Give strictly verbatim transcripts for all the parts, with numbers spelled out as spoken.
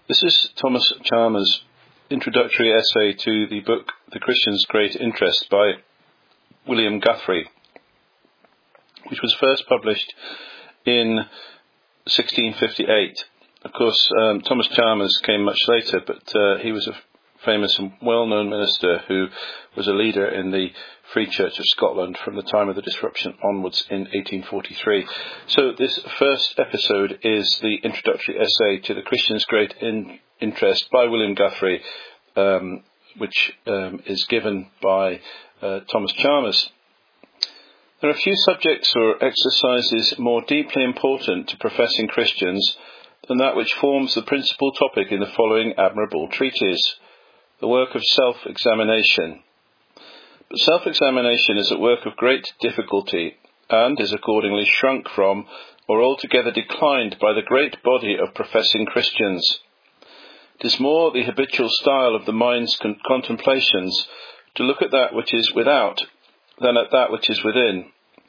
This is Thomas Chalmers' introductory essay to the book The Christian's Great Interest by William Guthrie, which was first published in sixteen fifty-eight. Of course, um, Thomas Chalmers came much later, but uh, he was a famous and well-known minister who was a leader in the Free Church of Scotland from the time of the disruption onwards in eighteen forty-three. So this first episode is the introductory essay to The Christian's Great in- Interest by William Guthrie, um, which um, is given by uh, Thomas Chalmers. There are few subjects or exercises more deeply important to professing Christians than that which forms the principal topic in the following admirable treatise, the work of self-examination. But self-examination is a work of great difficulty, and is accordingly shrunk from, or altogether declined by the great body of professing Christians. It is more the habitual style of the mind's con- contemplations to look at that which is without than at that which is within,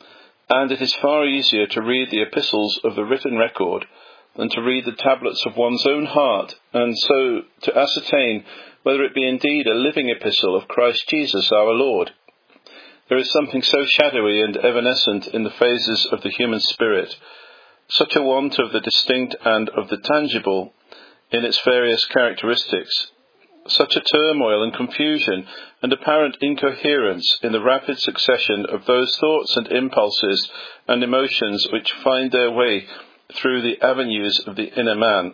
and it is far easier to read the epistles of the written record than to read the tablets of one's own heart, and so to ascertain whether it be indeed a living epistle of Christ Jesus our Lord. There is something so shadowy and evanescent in the phases of the human spirit, such a want of the distinct and of the tangible in its various characteristics, such a turmoil and confusion and apparent incoherence in the rapid succession of those thoughts and impulses and emotions which find their way through the avenues of the inner man,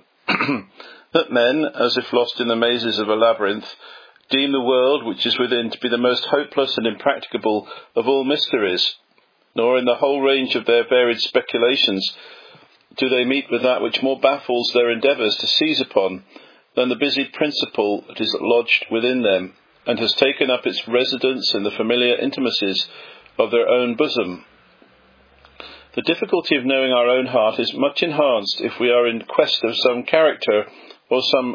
that men, as if lost in the mazes of a labyrinth, deem the world which is within to be the most hopeless and impracticable of all mysteries, nor in the whole range of their varied speculations do they meet with that which more baffles their endeavours to seize upon than the busy principle that is lodged within them, and has taken up its residence in the familiar intimacies of their own bosom. The difficulty of knowing our own heart is much enhanced if we are in quest of some character or some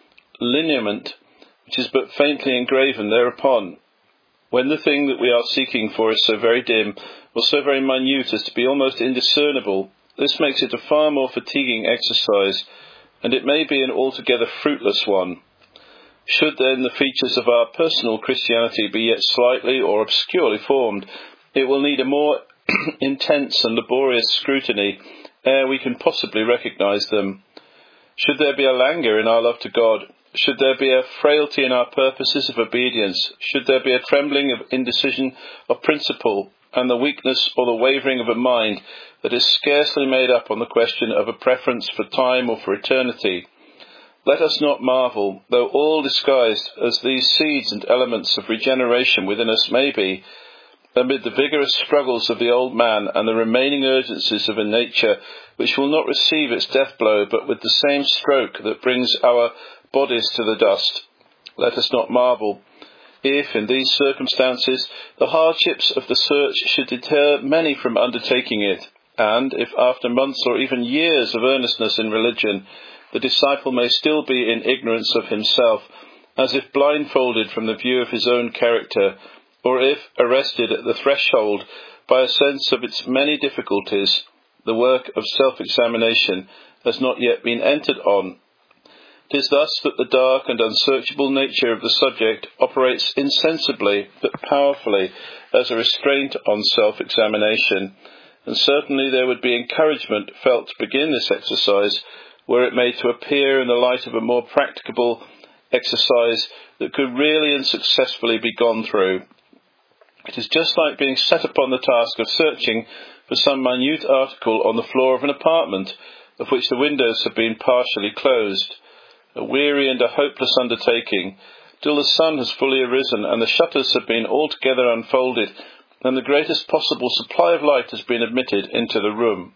lineament which is but faintly engraven thereupon. When the thing that we are seeking for is so very dim or so very minute as to be almost indiscernible, this makes it a far more fatiguing exercise, and it may be an altogether fruitless one. Should then the features of our personal Christianity be yet slightly or obscurely formed, it will need a more intense and laborious scrutiny ere we can possibly recognise them. Should there be a languor in our love to God, should there be a frailty in our purposes of obedience, should there be a trembling of indecision of principle, and the weakness or the wavering of a mind that is scarcely made up on the question of a preference for time or for eternity, let us not marvel, though all disguised as these seeds and elements of regeneration within us may be, amid the vigorous struggles of the old man and the remaining urgencies of a nature which will not receive its death blow but with the same stroke that brings our bodies to the dust. Let us not marvel if, in these circumstances, the hardships of the search should deter many from undertaking it, and if after months or even years of earnestness in religion, the disciple may still be in ignorance of himself, as if blindfolded from the view of his own character, or if, arrested at the threshold by a sense of its many difficulties, the work of self-examination has not yet been entered on. It is thus that the dark and unsearchable nature of the subject operates insensibly but powerfully as a restraint on self-examination, and certainly there would be encouragement felt to begin this exercise were it made to appear in the light of a more practicable exercise that could really and successfully be gone through. It is just like being set upon the task of searching for some minute article on the floor of an apartment of which the windows have been partially closed, a weary and a hopeless undertaking, till the sun has fully arisen and the shutters have been altogether unfolded and the greatest possible supply of light has been admitted into the room.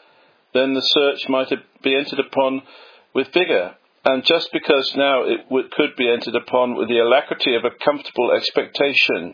Then the search might be entered upon with vigour, and just because now it would, could be entered upon with the alacrity of a comfortable expectation.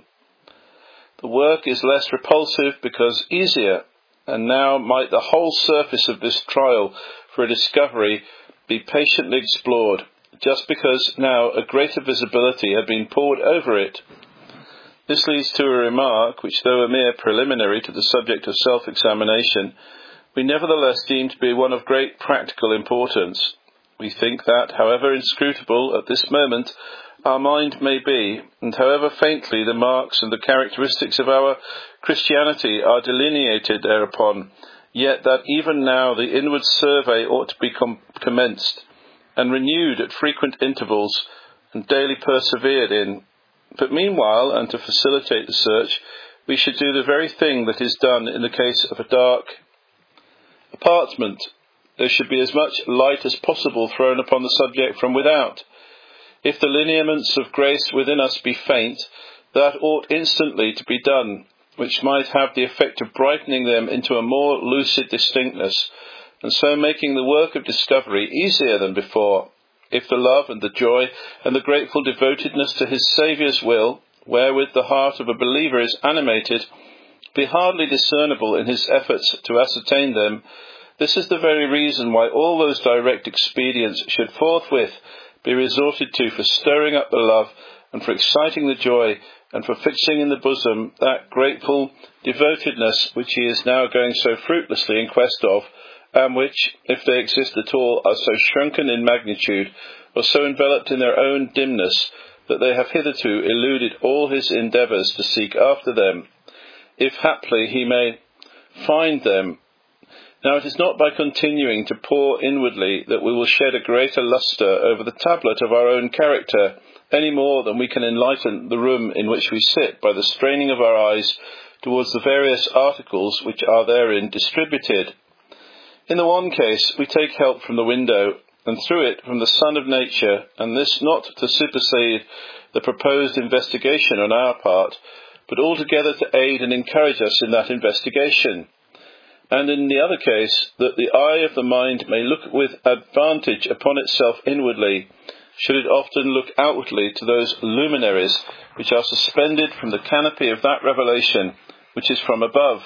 The work is less repulsive because easier, and now might the whole surface of this trial for a discovery be patiently explored, just because now a greater visibility had been poured over it. This leads to a remark which, though a mere preliminary to the subject of self-examination, we nevertheless deem to be one of great practical importance. We think that, however inscrutable at this moment our mind may be, and however faintly the marks and the characteristics of our Christianity are delineated thereupon, yet that even now the inward survey ought to be com- commenced, and renewed at frequent intervals, and daily persevered in. But meanwhile, and to facilitate the search, we should do the very thing that is done in the case of a dark apartment. There should be as much light as possible thrown upon the subject from without. If the lineaments of grace within us be faint, that ought instantly to be done, which might have the effect of brightening them into a more lucid distinctness, and so making the work of discovery easier than before. If the love and the joy and the grateful devotedness to his Saviour's will, wherewith the heart of a believer is animated, be hardly discernible in his efforts to ascertain them, this is the very reason why all those direct expedients should forthwith be resorted to for stirring up the love, and for exciting the joy, and for fixing in the bosom that grateful devotedness which he is now going so fruitlessly in quest of, and which, if they exist at all, are so shrunken in magnitude, or so enveloped in their own dimness, that they have hitherto eluded all his endeavours to seek after them, if haply he may find them. Now it is not by continuing to pour inwardly that we will shed a greater lustre over the tablet of our own character, any more than we can enlighten the room in which we sit by the straining of our eyes towards the various articles which are therein distributed. In the one case we take help from the window, and through it from the sun of nature, and this not to supersede the proposed investigation on our part, but altogether to aid and encourage us in that investigation. And in the other case, that the eye of the mind may look with advantage upon itself inwardly, should it often look outwardly to those luminaries which are suspended from the canopy of that revelation which is from above.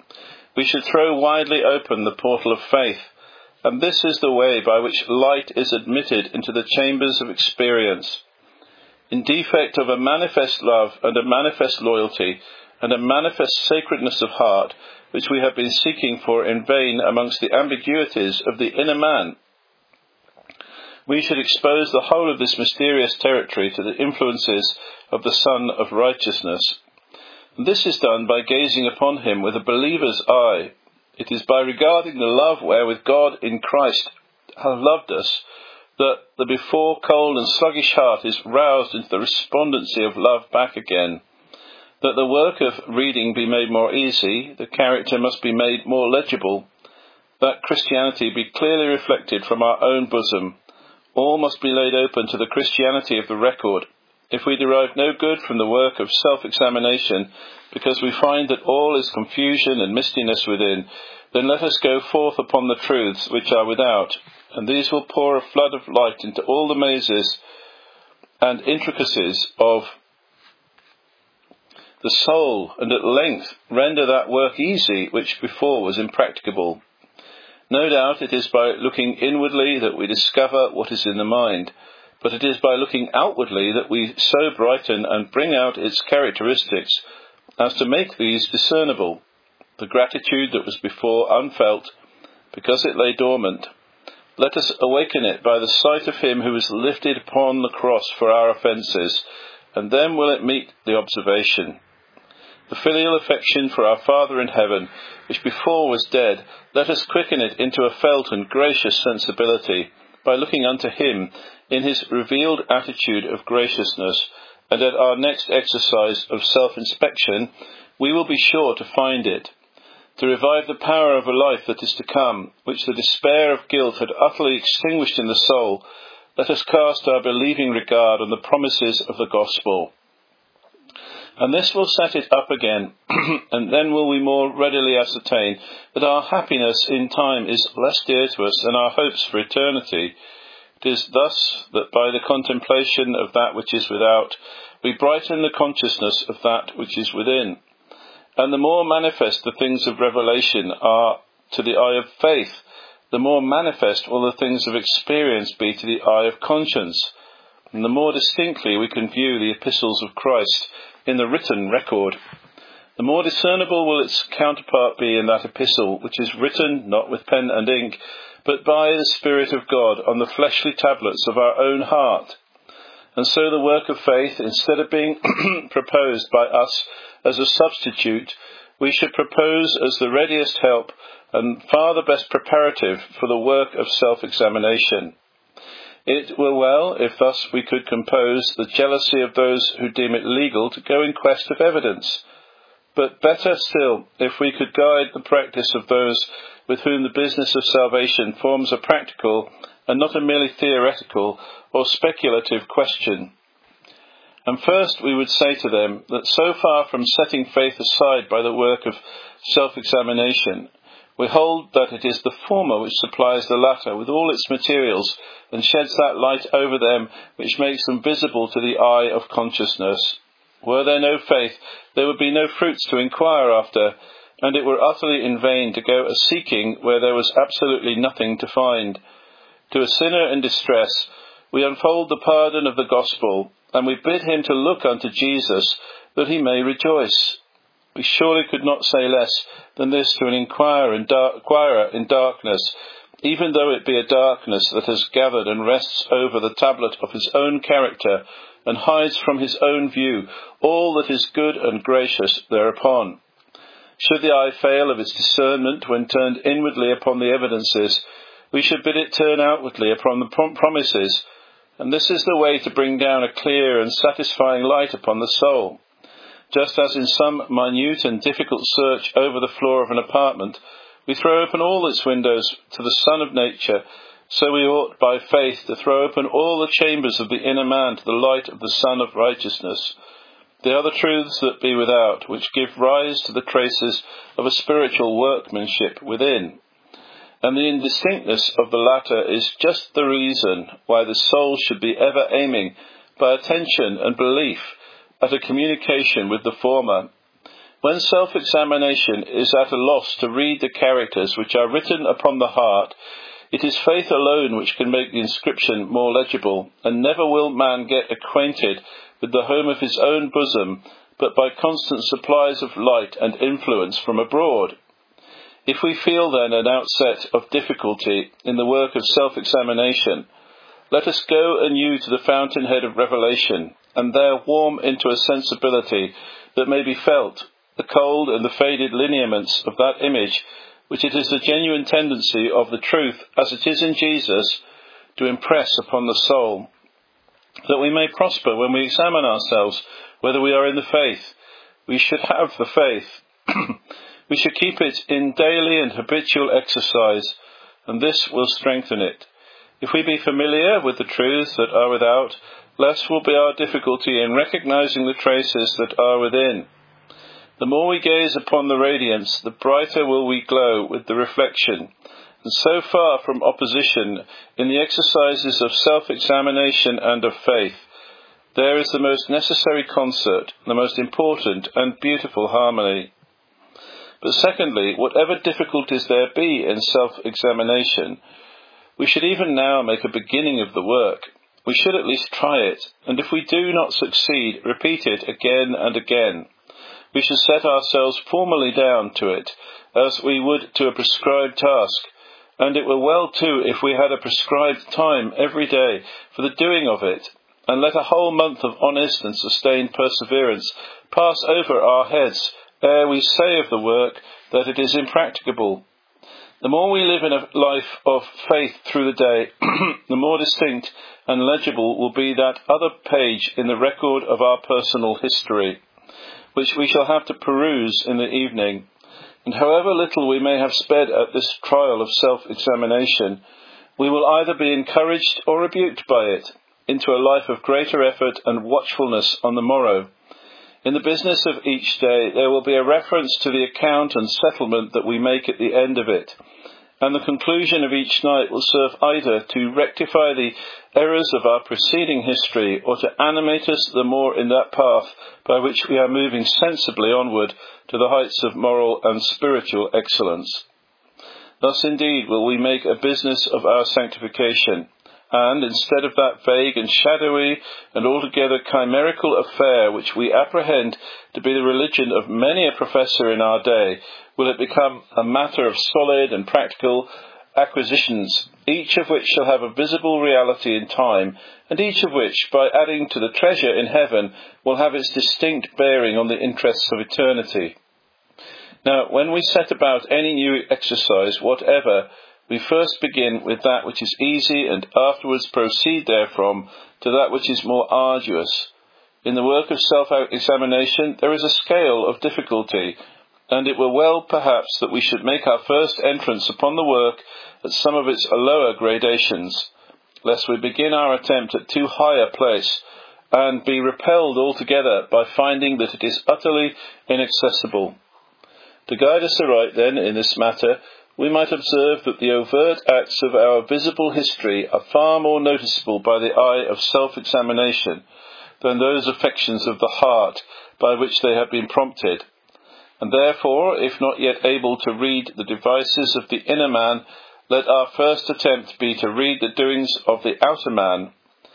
We should throw widely open the portal of faith, and this is the way by which light is admitted into the chambers of experience. In defect of a manifest love and a manifest loyalty and a manifest sacredness of heart, which we have been seeking for in vain amongst the ambiguities of the inner man, we should expose the whole of this mysterious territory to the influences of the Sun of Righteousness. This is done by gazing upon him with a believer's eye. It is by regarding the love wherewith God in Christ hath loved us, that the before cold and sluggish heart is roused into the respondency of love back again. That the work of reading be made more easy, the character must be made more legible, that Christianity be clearly reflected from our own bosom. All must be laid open to the Christianity of the record. If we derive no good from the work of self-examination, because we find that all is confusion and mistiness within, then let us go forth upon the truths which are without, and these will pour a flood of light into all the mazes and intricacies of the soul, and at length render that work easy which before was impracticable. No doubt it is by looking inwardly that we discover what is in the mind, but it is by looking outwardly that we so brighten and bring out its characteristics as to make these discernible. The gratitude that was before unfelt, because it lay dormant, let us awaken it by the sight of him who was lifted upon the cross for our offences, and then will it meet the observation. The filial affection for our Father in heaven, which before was dead, let us quicken it into a felt and gracious sensibility, by looking unto him in his revealed attitude of graciousness, and at our next exercise of self-inspection, we will be sure to find it. To revive the power of a life that is to come, which the despair of guilt had utterly extinguished in the soul, let us cast our believing regard on the promises of the gospel. And this will set it up again, and then will we more readily ascertain that our happiness in time is less dear to us than our hopes for eternity. It is thus that by the contemplation of that which is without, we brighten the consciousness of that which is within. And the more manifest the things of revelation are to the eye of faith, the more manifest will the things of experience be to the eye of conscience, and the more distinctly we can view the epistles of Christ in the written record. The more discernible will its counterpart be in that epistle, which is written not with pen and ink, but by the Spirit of God on the fleshly tablets of our own heart. And so the work of faith, instead of being proposed by us as a substitute, we should propose as the readiest help and far the best preparative for the work of self-examination. It were well if thus we could compose the jealousy of those who deem it legal to go in quest of evidence. But better still, if we could guide the practice of those with whom the business of salvation forms a practical and not a merely theoretical or speculative question. And first we would say to them that so far from setting faith aside by the work of self-examination, we hold that it is the former which supplies the latter with all its materials and sheds that light over them which makes them visible to the eye of consciousness. Were there no faith, there would be no fruits to inquire after, and it were utterly in vain to go a-seeking where there was absolutely nothing to find. To a sinner in distress, we unfold the pardon of the gospel, and we bid him to look unto Jesus, that he may rejoice. We surely could not say less than this to an inquirer in, dar- inquirer in darkness, even though it be a darkness that has gathered and rests over the tablet of his own character, and hides from his own view all that is good and gracious thereupon. Should the eye fail of its discernment when turned inwardly upon the evidences, we should bid it turn outwardly upon the prom- promises, and this is the way to bring down a clear and satisfying light upon the soul. Just as in some minute and difficult search over the floor of an apartment, we throw open all its windows to the sun of nature, so we ought by faith to throw open all the chambers of the inner man to the light of the Sun of righteousness. They are the truths that be without, which give rise to the traces of a spiritual workmanship within. And the indistinctness of the latter is just the reason why the soul should be ever aiming, by attention and belief, at a communication with the former. When self-examination is at a loss to read the characters which are written upon the heart, it is faith alone which can make the inscription more legible, and never will man get acquainted with the home of his own bosom, but by constant supplies of light and influence from abroad. If we feel then an outset of difficulty in the work of self-examination, let us go anew to the fountainhead of revelation, and there warm into a sensibility that may be felt, the cold and the faded lineaments of that image, which it is the genuine tendency of the truth, as it is in Jesus, to impress upon the soul, that we may prosper when we examine ourselves whether we are in the faith. We should have the faith. We should keep it in daily and habitual exercise, and this will strengthen it. If we be familiar with the truths that are without, less will be our difficulty in recognizing the traces that are within. The more we gaze upon the radiance, the brighter will we glow with the reflection. And so far from opposition in the exercises of self-examination and of faith, there is the most necessary concert, the most important and beautiful harmony. But secondly, whatever difficulties there be in self-examination, we should even now make a beginning of the work. We should at least try it, and if we do not succeed, repeat it again and again. We should set ourselves formally down to it, as we would to a prescribed task, and it were well too if we had a prescribed time every day for the doing of it, and let a whole month of honest and sustained perseverance pass over our heads ere we say of the work that it is impracticable. The more we live in a life of faith through the day, the more distinct and legible will be that other page in the record of our personal history, which we shall have to peruse in the evening. And however little we may have sped at this trial of self-examination, we will either be encouraged or rebuked by it into a life of greater effort and watchfulness on the morrow. In the business of each day, there will be a reference to the account and settlement that we make at the end of it, and the conclusion of each night will serve either to rectify the errors of our preceding history or to animate us the more in that path by which we are moving sensibly onward to the heights of moral and spiritual excellence. Thus indeed will we make a business of our sanctification, and instead of that vague and shadowy and altogether chimerical affair which we apprehend to be the religion of many a professor in our day, will it become a matter of solid and practical acquisitions, each of which shall have a visible reality in time, and each of which, by adding to the treasure in heaven, will have its distinct bearing on the interests of eternity. Now, when we set about any new exercise whatever, we first begin with that which is easy and afterwards proceed therefrom to that which is more arduous. In the work of self-examination there is a scale of difficulty, and it were well perhaps that we should make our first entrance upon the work at some of its lower gradations, lest we begin our attempt at too high a place, and be repelled altogether by finding that it is utterly inaccessible. To guide us aright, then, in this matter, we might observe that the overt acts of our visible history are far more noticeable by the eye of self-examination than those affections of the heart by which they have been prompted. And therefore, if not yet able to read the devices of the inner man, let our first attempt be to read the doings of the outer man.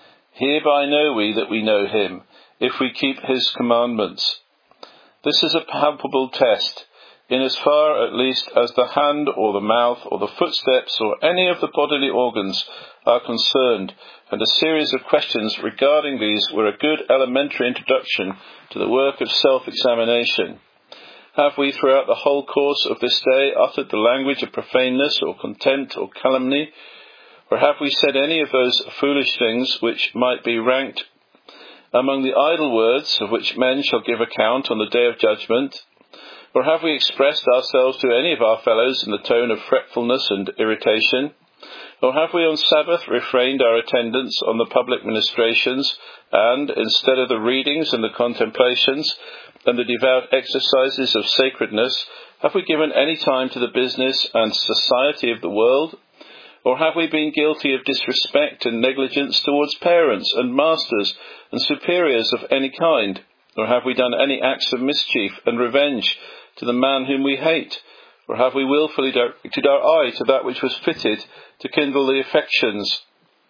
Hereby know we that we know him, if we keep his commandments. This is a palpable test, in as far at least as the hand or the mouth or the footsteps or any of the bodily organs are concerned, and a series of questions regarding these were a good elementary introduction to the work of self-examination. Have we throughout the whole course of this day uttered the language of profaneness or contempt or calumny? Or have we said any of those foolish things which might be ranked among the idle words of which men shall give account on the day of judgment? Or have we expressed ourselves to any of our fellows in the tone of fretfulness and irritation? Or have we on Sabbath refrained our attendance on the public ministrations, and, instead of the readings and the contemplations, and the devout exercises of sacredness, have we given any time to the business and society of the world? Or have we been guilty of disrespect and negligence towards parents and masters and superiors of any kind? Or have we done any acts of mischief and revenge to the man whom we hate? Or have we wilfully directed our eye to that which was fitted to kindle the affections,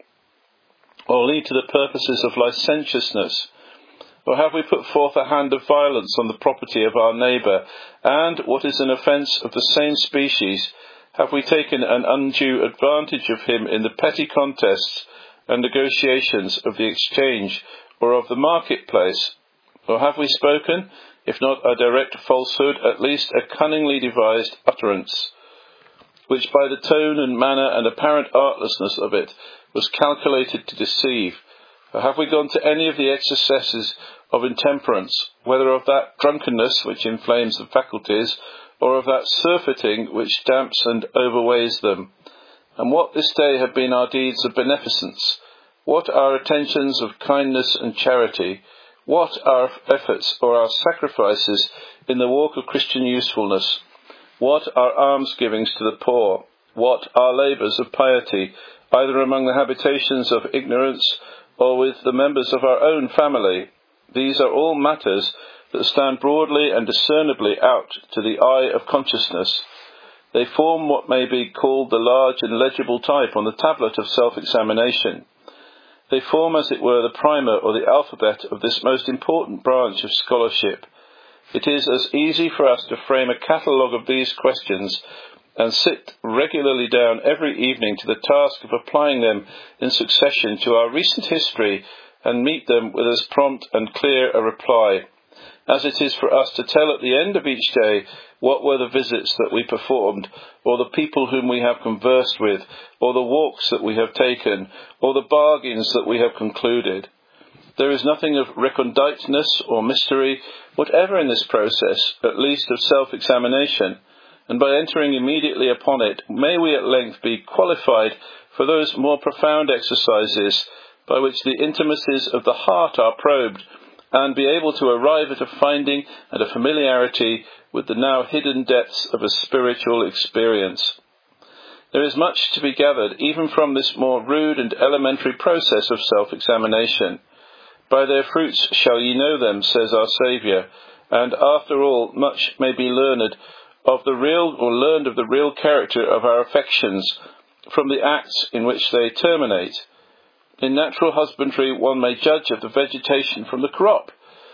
or lead to the purposes of licentiousness? Or have we put forth a hand of violence on the property of our neighbour, and, what is an offence of the same species, have we taken an undue advantage of him in the petty contests and negotiations of the exchange or of the marketplace? Or have we spoken, if not a direct falsehood, at least a cunningly devised utterance, which by the tone and manner and apparent artlessness of it was calculated to deceive? Or have we gone to any of the excesses of intemperance, whether of that drunkenness which inflames the faculties, or of that surfeiting which damps and overweighs them? And what this day have been our deeds of beneficence? What our attentions of kindness and charity? What our efforts or our sacrifices in the walk of Christian usefulness? What our almsgivings to the poor? What our labours of piety, either among the habitations of ignorance or with the members of our own family? These are all matters that stand broadly and discernibly out to the eye of consciousness. They form what may be called the large and legible type on the tablet of self-examination. They form, as it were, the primer or the alphabet of this most important branch of scholarship. It is as easy for us to frame a catalogue of these questions and sit regularly down every evening to the task of applying them in succession to our recent history and meet them with as prompt and clear a reply, as it is for us to tell at the end of each day what were the visits that we performed, or the people whom we have conversed with, or the walks that we have taken, or the bargains that we have concluded. There is nothing of reconditeness or mystery whatever in this process, at least of self-examination, and by entering immediately upon it, may we at length be qualified for those more profound exercises by which the intimacies of the heart are probed, and be able to arrive at a finding and a familiarity with the now hidden depths of a spiritual experience. There is much to be gathered even from this more rude and elementary process of self-examination. By their fruits shall ye know them, says our Saviour, and after all much may be learned of the real or learned of the real character of our affections from the acts in which they terminate. In natural husbandry one may judge of the vegetation from the crop,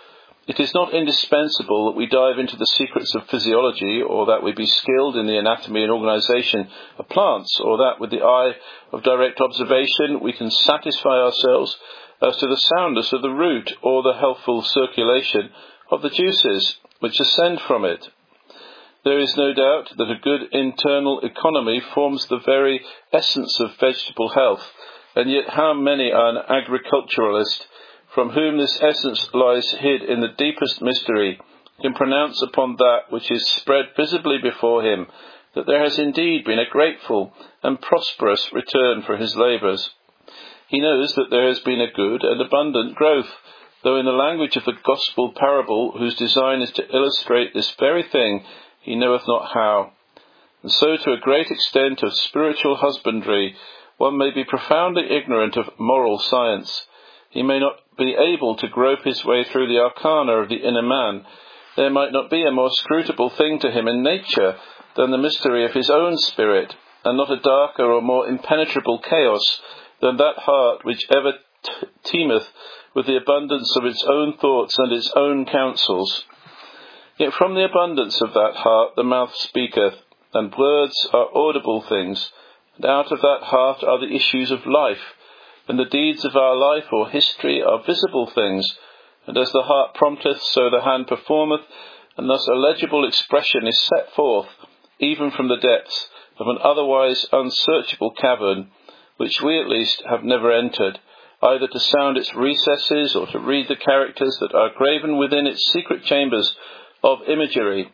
It is not indispensable that we dive into the secrets of physiology, or that we be skilled in the anatomy and organisation of plants, or that with the eye of direct observation we can satisfy ourselves as to the soundness of the root or the healthful circulation of the juices which ascend from it. There is no doubt that a good internal economy forms the very essence of vegetable health, and yet how many are an agriculturalist, from whom this essence lies hid in the deepest mystery, can pronounce upon that which is spread visibly before him, that there has indeed been a grateful and prosperous return for his labours. He knows that there has been a good and abundant growth, though in the language of the gospel parable, whose design is to illustrate this very thing, he knoweth not how. And so to a great extent of spiritual husbandry, one may be profoundly ignorant of moral science. He may not be able to grope his way through the arcana of the inner man. There might not be a more scrutable thing to him in nature than the mystery of his own spirit, and not a darker or more impenetrable chaos than that heart which ever t- teemeth with the abundance of its own thoughts and its own counsels. Yet from the abundance of that heart the mouth speaketh, and words are audible things, and out of that heart are the issues of life, and the deeds of our life or history are visible things, and as the heart prompteth, so the hand performeth, and thus a legible expression is set forth, even from the depths of an otherwise unsearchable cavern, which we at least have never entered, either to sound its recesses or to read the characters that are graven within its secret chambers of imagery.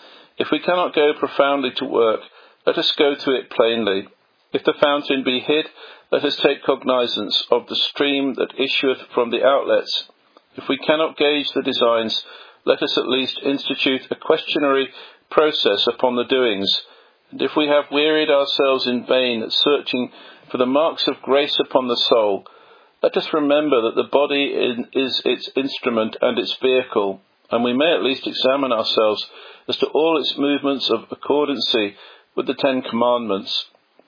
If we cannot go profoundly to work, let us go to it plainly. If the fountain be hid, let us take cognizance of the stream that issueth from the outlets. If we cannot gauge the designs, let us at least institute a questionary process upon the doings. And if we have wearied ourselves in vain at searching for the marks of grace upon the soul, let us remember that the body is its instrument and its vehicle, and we may at least examine ourselves as to all its movements of accordancy with the Ten Commandments.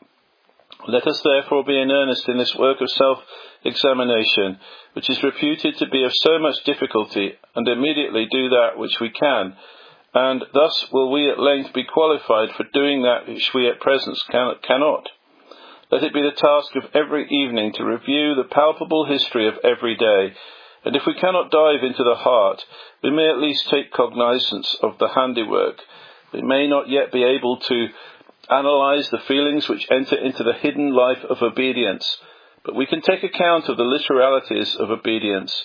Let us therefore be in earnest in this work of self-examination, which is reputed to be of so much difficulty, and immediately do that which we can, and thus will we at length be qualified for doing that which we at present can, cannot. Let it be the task of every evening to review the palpable history of every day, and if we cannot dive into the heart, we may at least take cognizance of the handiwork. We may not yet be able to analyse the feelings which enter into the hidden life of obedience, but we can take account of the literalities of obedience.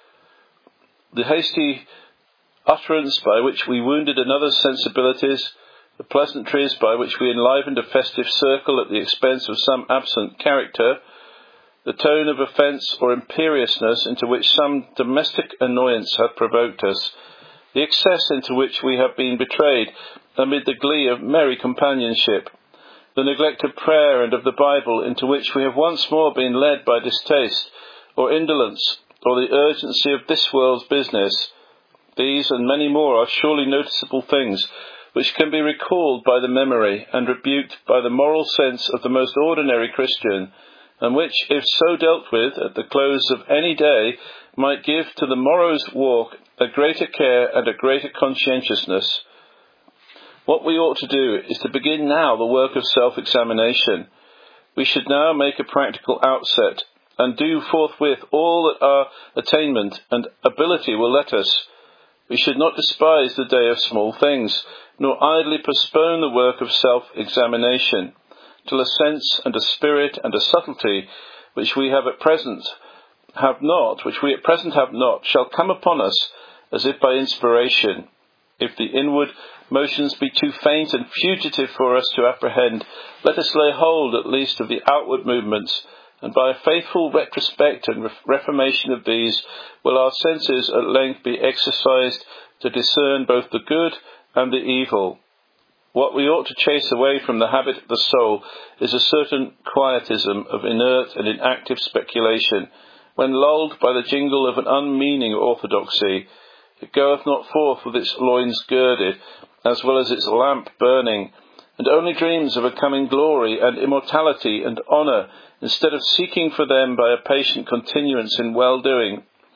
The hasty utterance by which we wounded another's sensibilities, the pleasantries by which we enlivened a festive circle at the expense of some absent character, the tone of offence or imperiousness into which some domestic annoyance hath provoked us, the excess into which we have been betrayed amid the glee of merry companionship, the neglect of prayer and of the Bible into which we have once more been led by distaste or indolence or the urgency of this world's business. These and many more are surely noticeable things which can be recalled by the memory and rebuked by the moral sense of the most ordinary Christian, and which, if so dealt with at the close of any day, might give to the morrow's walk a greater care and a greater conscientiousness. What we ought to do is to begin now the work of self-examination. We should now make a practical outset, and do forthwith all that our attainment and ability will let us. We should not despise the day of small things, nor idly postpone the work of self-examination, till a sense and a spirit and a subtlety which we have at present have not, which we at present have not, shall come upon us as if by inspiration. If the inward motions be too faint and fugitive for us to apprehend, let us lay hold at least of the outward movements, and by a faithful retrospect and re- reformation of these will our senses at length be exercised to discern both the good and the evil. What we ought to chase away from the habit of the soul is a certain quietism of inert and inactive speculation, when lulled by the jingle of an unmeaning orthodoxy. It goeth not forth with its loins girded, as well as its lamp burning, and only dreams of a coming glory and immortality and honour, instead of seeking for them by a patient continuance in well-doing.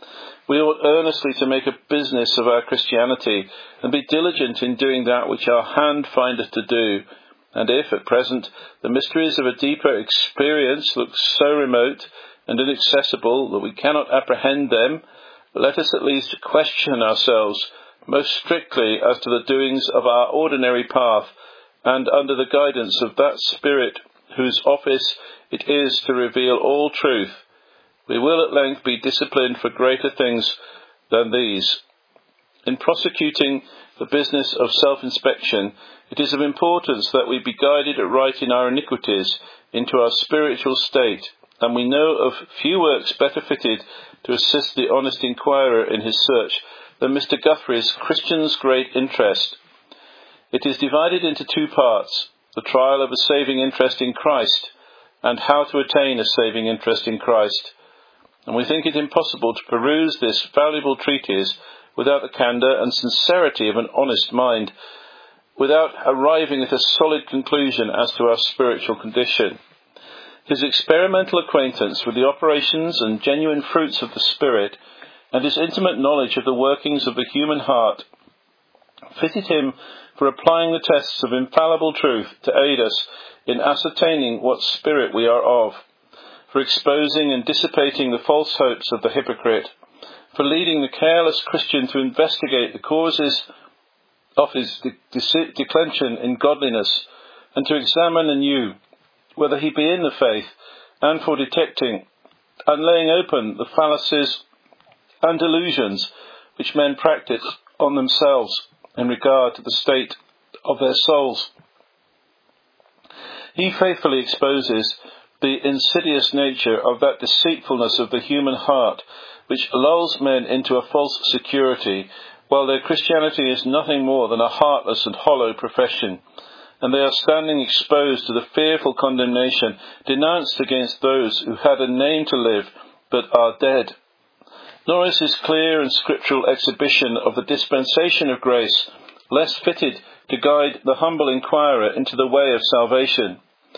We ought earnestly to make a business of our Christianity, and be diligent in doing that which our hand findeth to do. And if, at present, the mysteries of a deeper experience look so remote and inaccessible that we cannot apprehend them, let us at least question ourselves most strictly as to the doings of our ordinary path, and under the guidance of that Spirit whose office it is to reveal all truth, we will at length be disciplined for greater things than these. In prosecuting the business of self-inspection, it is of importance that we be guided aright in our iniquities into our spiritual state, and we know of few works better fitted to assist the honest inquirer in his search than Mister Guthrie's Christian's Great Interest. It is divided into two parts: the trial of a saving interest in Christ, and how to attain a saving interest in Christ. And we think it impossible to peruse this valuable treatise without the candour and sincerity of an honest mind, without arriving at a solid conclusion as to our spiritual condition. His experimental acquaintance with the operations and genuine fruits of the Spirit, and his intimate knowledge of the workings of the human heart, fitted him for applying the tests of infallible truth to aid us in ascertaining what spirit we are of, for exposing and dissipating the false hopes of the hypocrite, for leading the careless Christian to investigate the causes of his de- de- declension in godliness, and to examine anew whether he be in the faith, and for detecting and laying open the fallacies and delusions which men practice on themselves in regard to the state of their souls. He faithfully exposes the insidious nature of that deceitfulness of the human heart which lulls men into a false security, while their Christianity is nothing more than a heartless and hollow profession, and they are standing exposed to the fearful condemnation denounced against those who had a name to live but are dead. Nor is his clear and scriptural exhibition of the dispensation of grace less fitted to guide the humble inquirer into the way of salvation.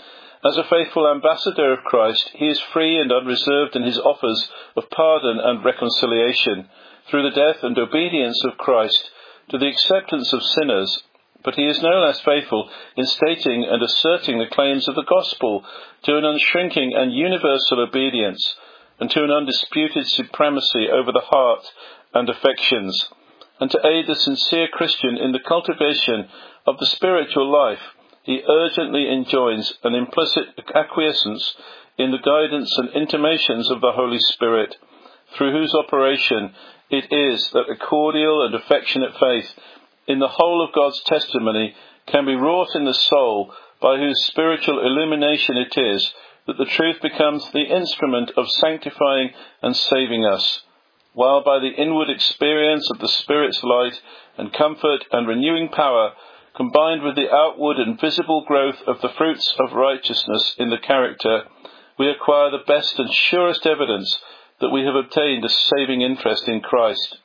As a faithful ambassador of Christ, he is free and unreserved in his offers of pardon and reconciliation, through the death and obedience of Christ, to the acceptance of sinners, but he is no less faithful in stating and asserting the claims of the gospel to an unshrinking and universal obedience, and to an undisputed supremacy over the heart and affections, and to aid the sincere Christian in the cultivation of the spiritual life. He urgently enjoins an implicit acquiescence in the guidance and intimations of the Holy Spirit, through whose operation it is that a cordial and affectionate faith in the whole of God's testimony can be wrought in the soul, by whose spiritual illumination it is that the truth becomes the instrument of sanctifying and saving us, while by the inward experience of the Spirit's light and comfort and renewing power, combined with the outward and visible growth of the fruits of righteousness in the character, we acquire the best and surest evidence that we have obtained a saving interest in Christ.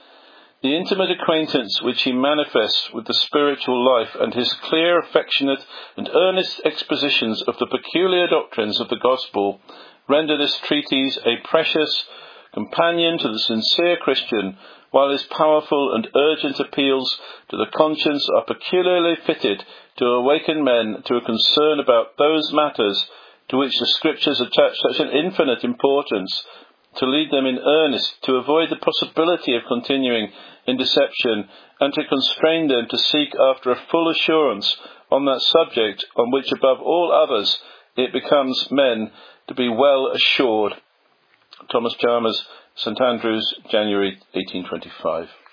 The intimate acquaintance which he manifests with the spiritual life, and his clear, affectionate, and earnest expositions of the peculiar doctrines of the gospel, render this treatise a precious companion to the sincere Christian, while his powerful and urgent appeals to the conscience are peculiarly fitted to awaken men to a concern about those matters to which the Scriptures attach such an infinite importance, to lead them in earnest to avoid the possibility of continuing in deception, and to constrain them to seek after a full assurance on that subject on which above all others it becomes men to be well assured. Thomas Chalmers, St Andrews, January eighteen twenty-five.